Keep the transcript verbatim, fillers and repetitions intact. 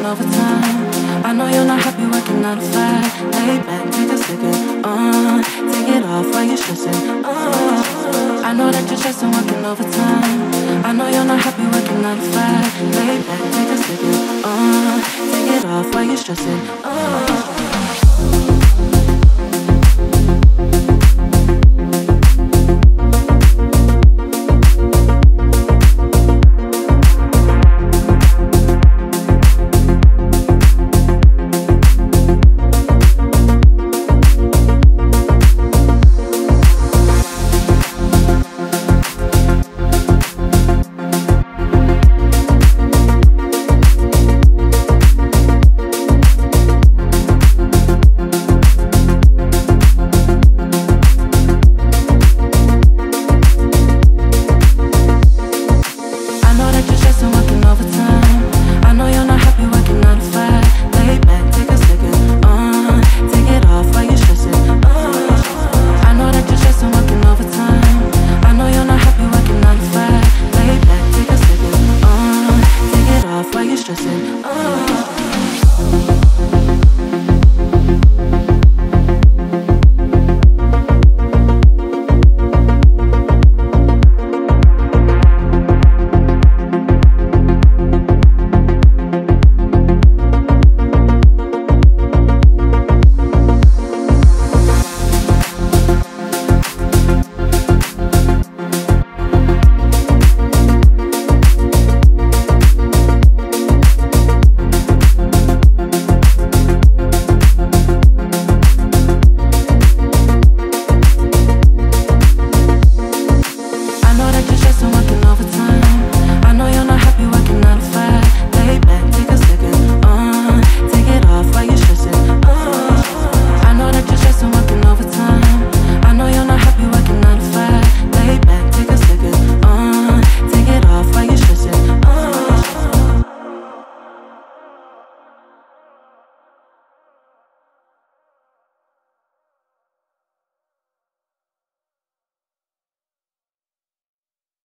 overtime. I know you're not happy working nine to five. Lay back, take a second, uh take it off while you're stressing, uh I know that you're stressing working overtime. I know you're not happy working nine to five. Lay back, take a second, uh take it off while you're stressing, uh